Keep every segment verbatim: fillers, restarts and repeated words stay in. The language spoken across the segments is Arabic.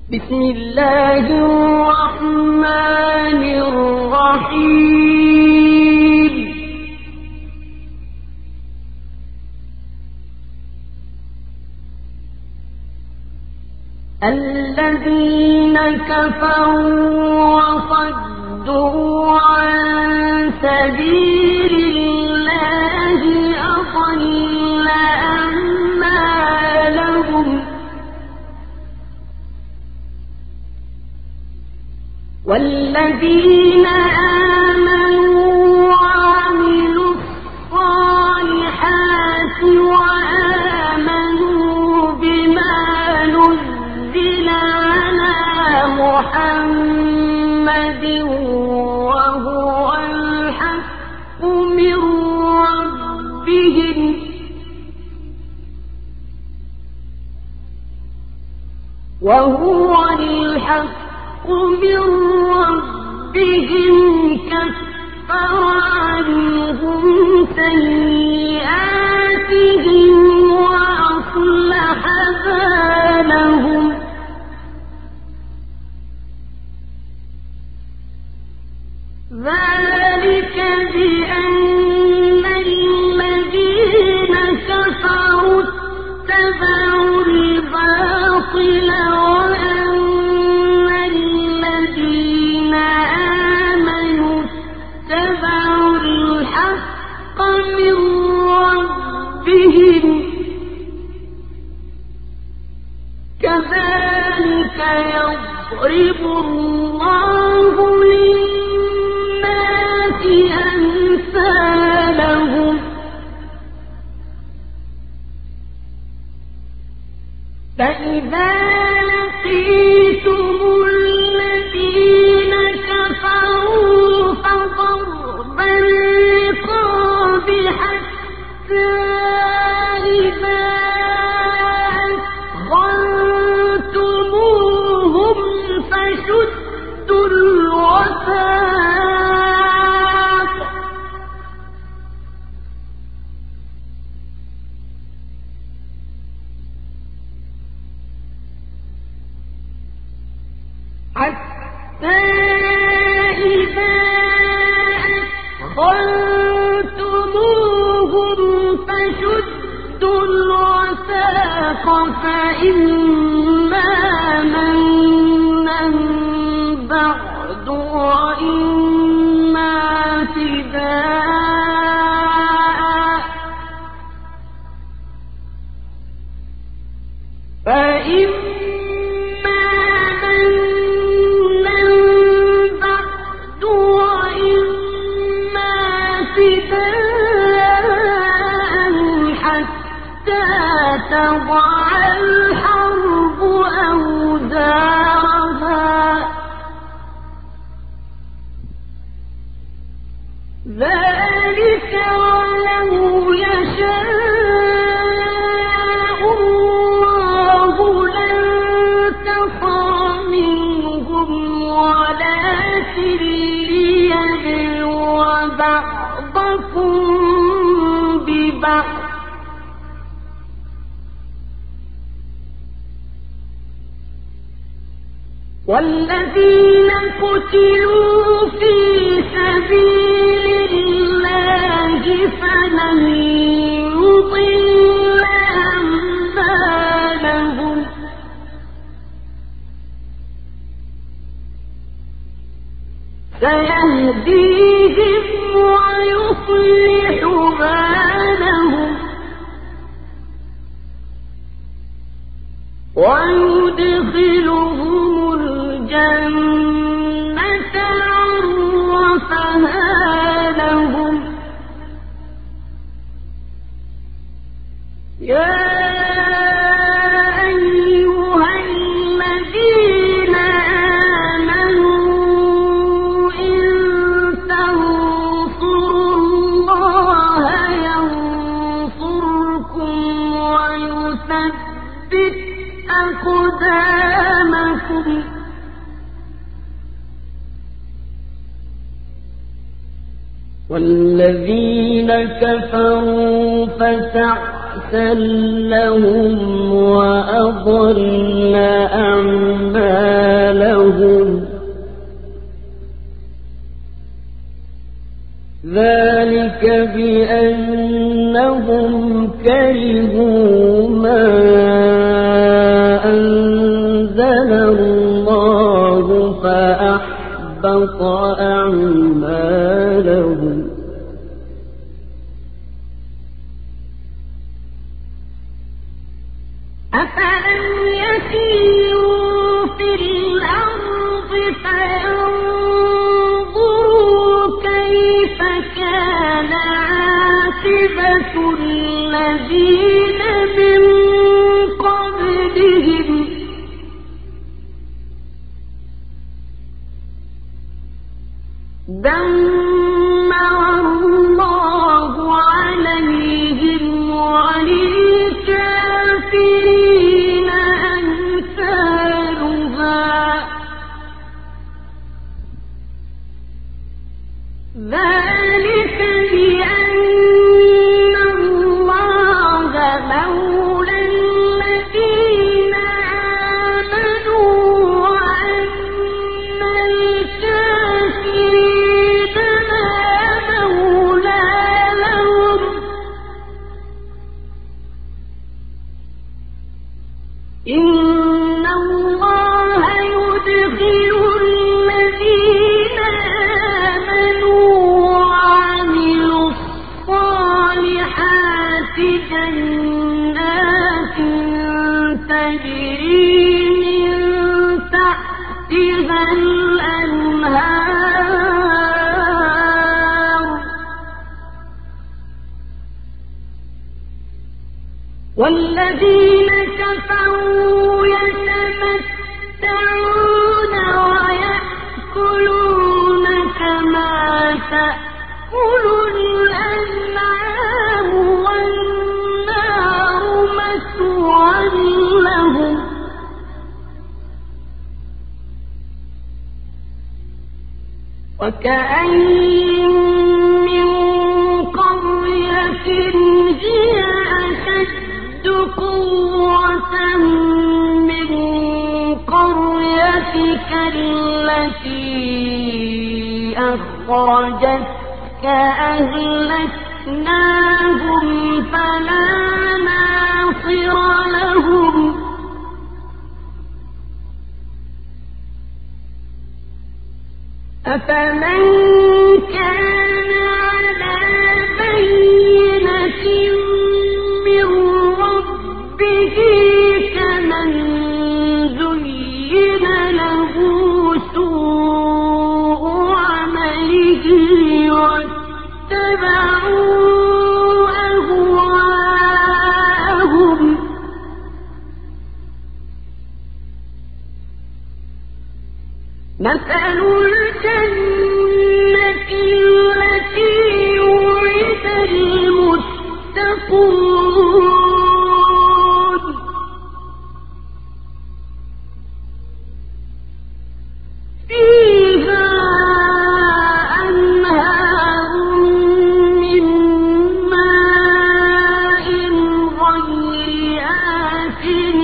بسم الله الرحمن الرحيم الذين كفروا وصدوا عن سبيل الله أضل أعمالهم والذين آمنوا وعملوا الصالحات وآمنوا بما نزل على محمد وهو الحق من ربهم وهو الحق من ربهم كفر عنهم سيئاتهم وأصلح بالهم ذلك بأن الذين كفروا اتبعوا الباطل كذلك يضرب الله للناس أمثالهم فإذا لقيتم الذين كفروا فضرب الرقاب حتى إذا فشدوا الوثاق حتى إذا أثخنتموهم فشدوا الوثاق فإما من بعد وإما فداء فإما منا بعد وإما فداء حتى تضع الحرب أوزارها ذلك ولو يشاء الله لانتصر منهم ولكن ليبلو بعضكم ببعض والذين قتلوا في سبيل الله فلن يضل أعمالهم سيهديهم ويصلح بالهم ويدخلهم الجنة عرفها لهم يا أيها الذين آمنوا إن تنصروا الله ينصركم ويثبت أقدامكم والذين كفروا فتعسا لهم وأضل أعمالهم ذلك بأنهم كرهوا ما أنزل الله فأحبط أعمالهم أفلم يسيروا في الأرض فينظروا كيف كان عاقبة الذين من قبلهم دمر الله عليهم وللكافرين أمثالها ذلك بأن الله مولى الذين آمنوا وأن الكافرين لا مولى لهم إن الله يدخل الذين آمنوا وعملوا الصالحات جنات تجري من تحتها الأنهار والذين كفروا يتمتعون ويأكلون كما تأكل الأنعام والنار مثوى لهم وكأين من قرية هي أشد قوة من قريتك التي أخرجتك أهلكناهم فلا ناصر لهم أفمن كان على بينة من ربه كمن زين له سوء عمله واتبعوا أهواءهم مثل الجنة التي وعد المتقون فيها أنهار من ماء غير آسن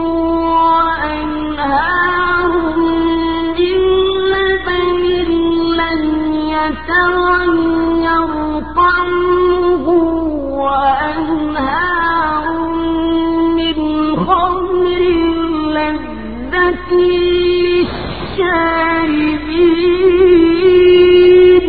وأنهار من لبن لم يتغير طعمه وأنهار من خمر لذة للشاربين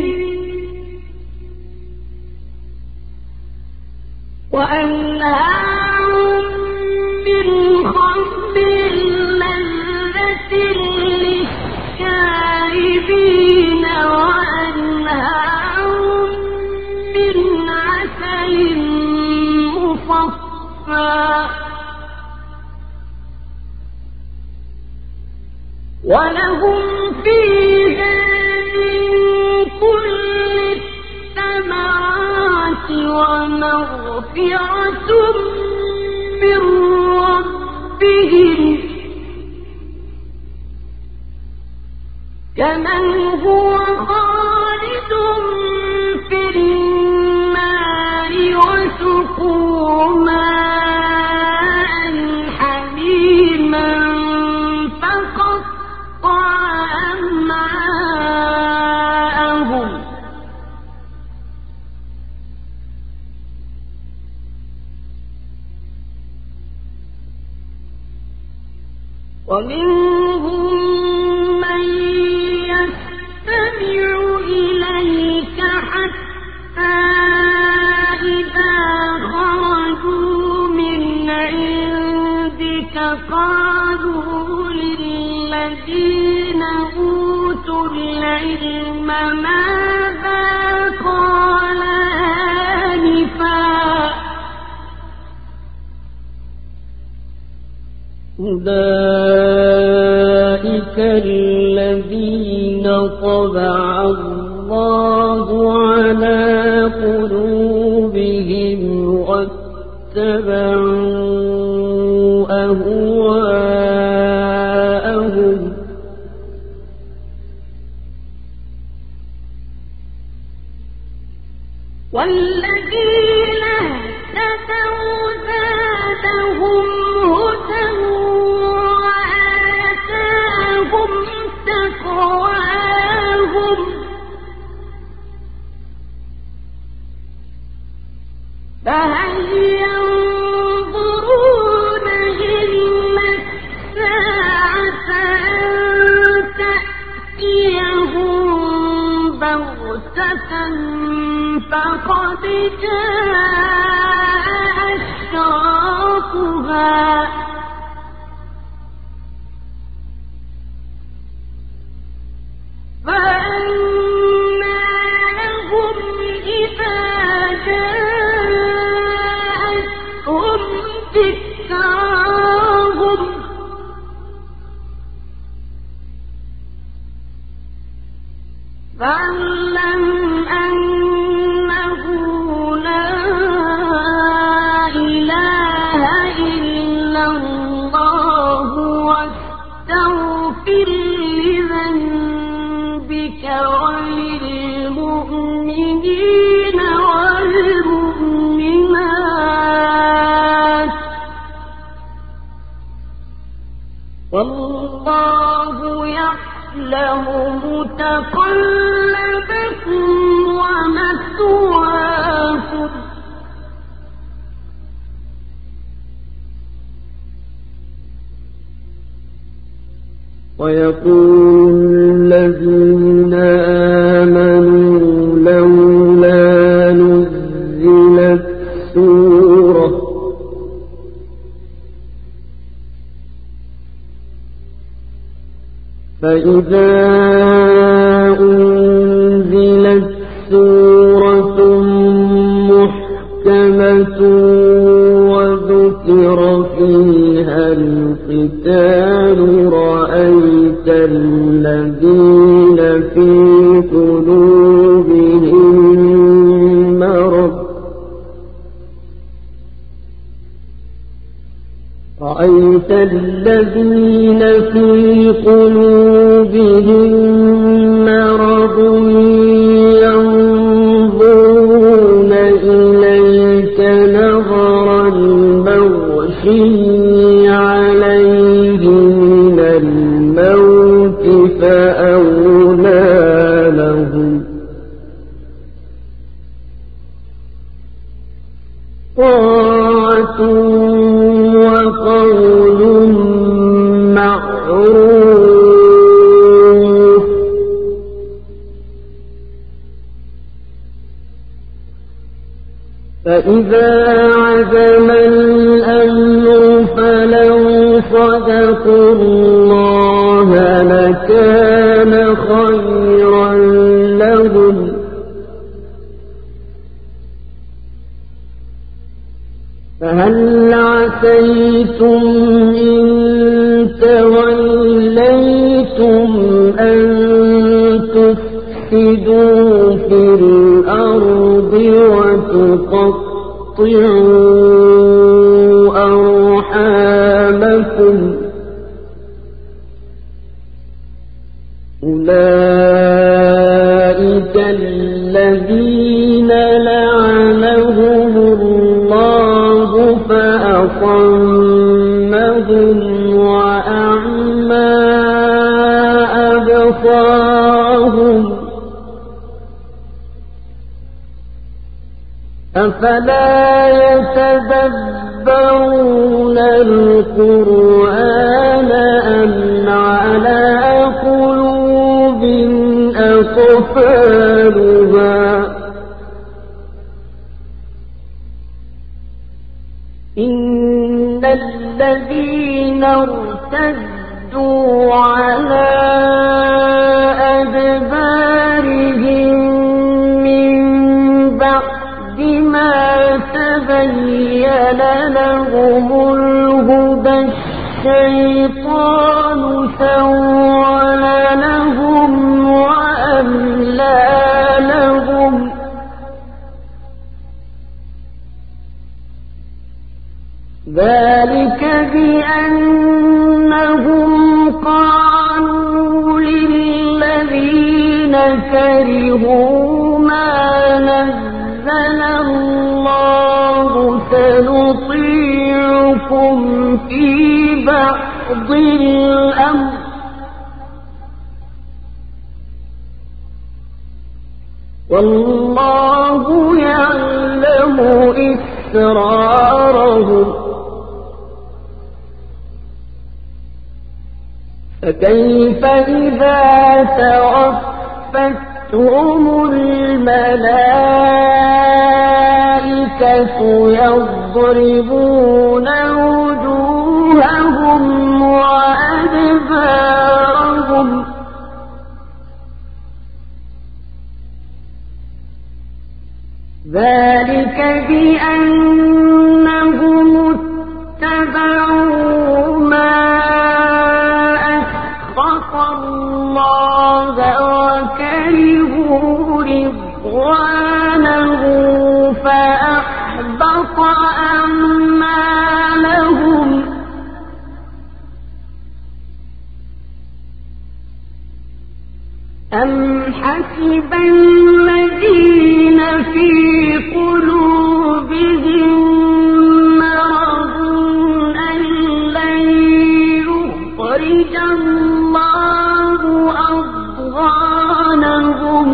وأنهار من خمر لذة للشاربين وأنهار من عسل مصفى ولهم فيها من كل الثمرات ومغفرة من ربهم كمن هو خالد في النار وسقوا ماء حميما فقطع أمعاءهم ومنهم من يستمع إليك حتى إذا خرجوا من عندك قالوا للذين أوتوا العلم ماذا قال آنفا أولئك الذين طبع الله على قلوبهم واتبعوا أهواءهم والذين اهتدوا زادهم هدى وآتاهم تقواهم فهل ينظرون إلا الساعة أن تأتيهم بغتة فقد جاء أشراطها فأنى لهم إذا جاءتهم ذكراهم فاعلم أنه لا إله إلا الله واستغفر لذنبك وللمؤمنين والمؤمنات والله يعلم متقلبكم ومثواكم ويقول الذين آمنوا لولا نزلت سورة فإذا أنزلت سورة محكمة وذكر فيها القتال رأيت الذين في قلوبهم مرض رأيت الذين في قلوبهم مرض ينظرون إليك نظر المغشي عليه من الموت فأولى لهم طاعة وقول معروف فإذا عزم الأمر فلو صدقوا الله لكان خيرا لهم فهل عسيتم إن توليتم أن تفسدوا في الأرض وتقطعوا أرحامكم أولئك الذين لعنهم الله فأصمهم وأعمى أبصارهم أفلا يتدبرون القرآن أم ذلك بأنهم قالوا للذين كرهوا ما نزل الله سنطيعكم في بعض الأمر والله يعلم إسرارهم فكيف إذا توفتهم الملائكة يضربون وجوههم وأدبارهم ذلك بأنهم اتبعوا ما أسخط الله وكرهوا رضوانه فأحبط أعمالهم أم حسب الذين في قلوبهم مرض أن لن يخرج الله أضغانهم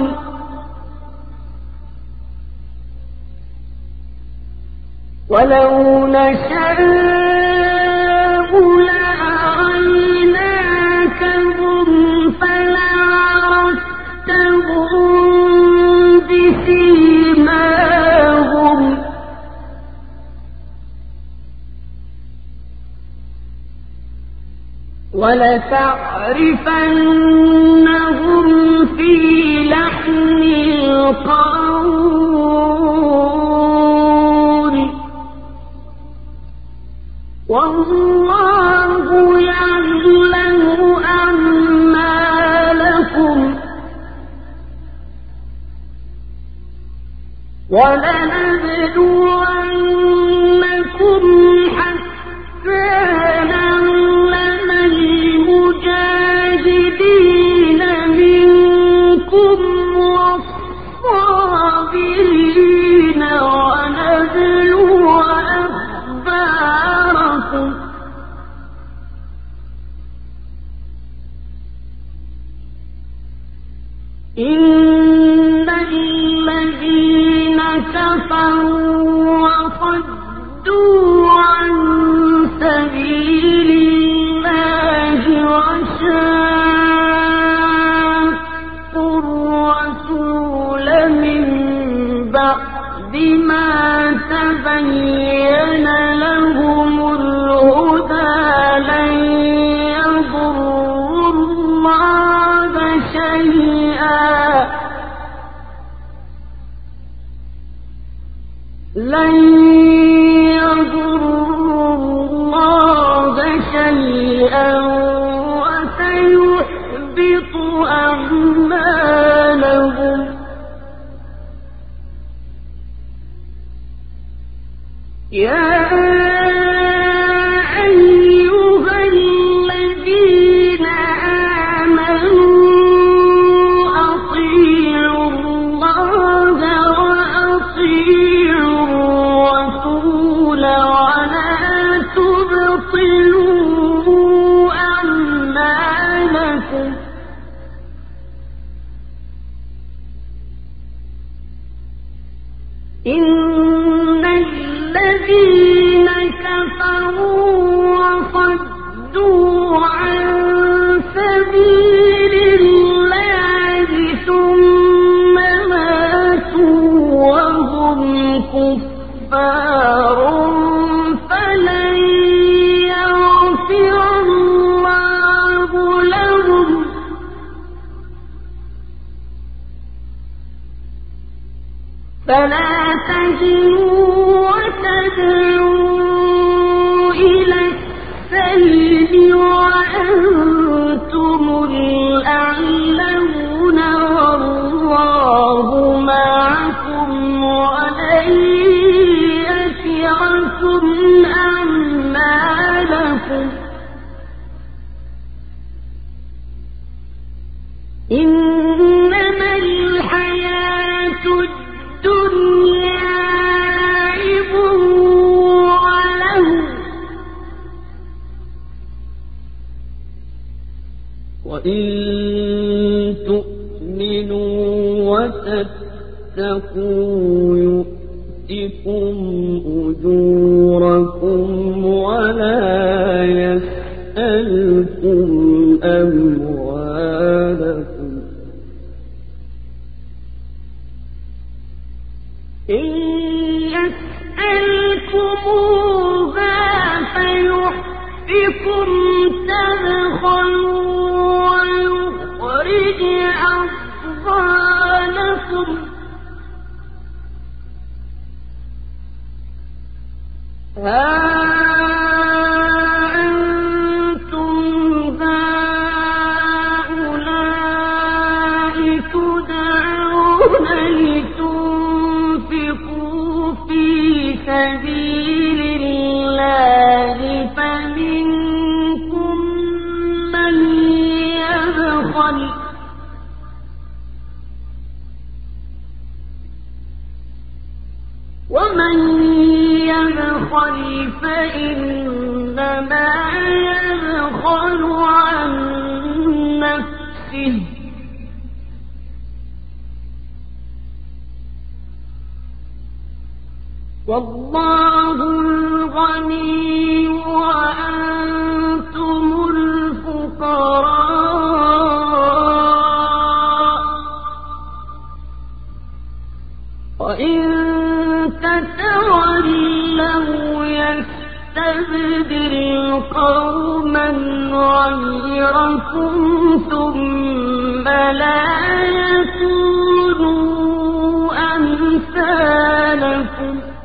ولو نشاء لأريناكهم فلعرفتهم بسيماهم ولتعرفنهم في لحن القول والله يعلم أعمالكم ولنبلونكم حتى نعلم المجاهدين منكم والصابرين ونبلو أخباركم إن الذين كفروا وصدوا عن سبيل الله وشاقوا الرسول من بعد ما تبين لهم الهدى لن يضروا الله شيئا لن يضروا الله شيئا وسيحبط أعمالهم يا أيها الذين آمنوا أطيعوا الله وأطيعوا الرسول ولا تبطلوا أعمالكم إن الذين كفروا وصدوا عن سبيل الله ثم ماتوا وهم كفار فلن يغفر الله لهم فلا تهنوا وتدعوا إلى السلم وأنتم الأعلمون والله معكم ولن يتركم أعمالكم وإن تؤمنوا وتتقوا يؤتكم أجوركم ولا يسألكم أموالكم إن يسألكموها فيحفكم تبخلوا ويخرج أضغانكم ها أنتم هؤلاء تدعون لتنفقوا في سبيل الله فمنكم من يبخل ومن يبخل فإنما يبخل عن نفسه والله الغني وأنتم الفقراء وإن تتولوا يستبدل قوما غيركم ثم لا يكونوا أمثالكم